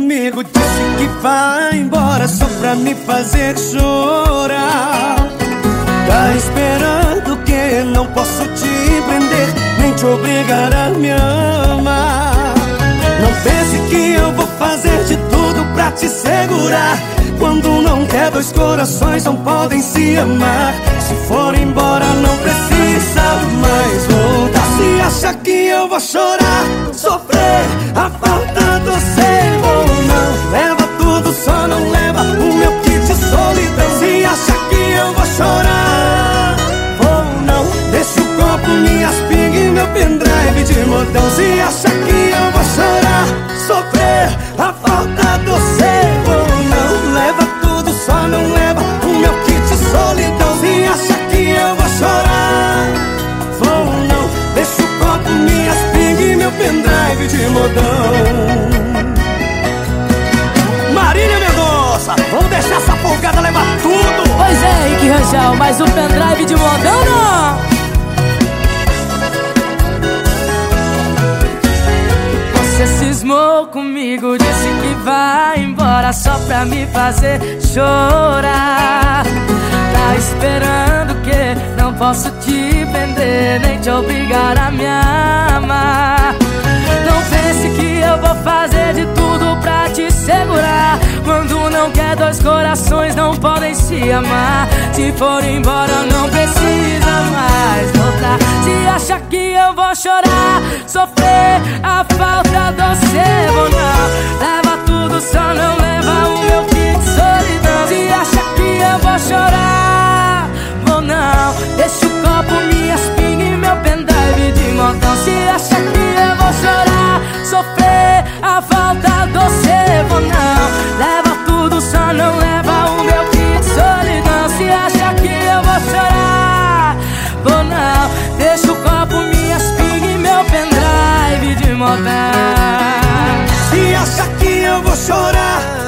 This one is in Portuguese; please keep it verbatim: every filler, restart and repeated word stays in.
comigo, disse que vai embora só pra me fazer chorar. Tá esperando que não posso te prender, nem te obrigar a me amar. Não pense que eu vou fazer de tudo pra te segurar. Quando não quer, dois corações não podem se amar. Se for embora não precisa mais voltar. Se acha que eu vou chorar, sofrer a falta do seu ou não, leva tudo, só não leva o meu kit de solidão. Se acha que eu vou chorar ou não, deixa o copo, minhas pingas e meu pendrive de modão. Se acha que eu vou chorar, sofrer a falta do seu ou não, leva tudo, só não leva o meu kit de solidão. Se acha que eu vou chorar ou não, deixa o copo, minhas pingas e meu pendrive de modão. Marília Mendonça, vamos deixar essa folgada levar tudo. Pois é, Rick Rangel, mas o pendrive de modão não. Você cismou comigo, disse que vai embora só pra me fazer chorar. Tá esperando que não posso te prender, nem te obrigar a me amar. Não pense que eu vou fazer de tudo pra te segurar. Quando não quer, dois corações não podem se amar. Se for embora não precisa mais voltar. Se acha que eu vou chorar, sofrer a falta do seu ou não, leva tudo, só não leva o meu kit de solidão. Se acha que eu vou chorar, vou não, deixa o copo, minhas pingas e meu pendrive de modão. Se acha que eu vou chorar, sofrer a falta do seu ou não, leva tudo, só não leva o meu kit de solidão. Se acha que eu vou chorar, vou não, deixa o copo, minhas pingas e meu pendrive de modão. Se acha que eu vou chorar,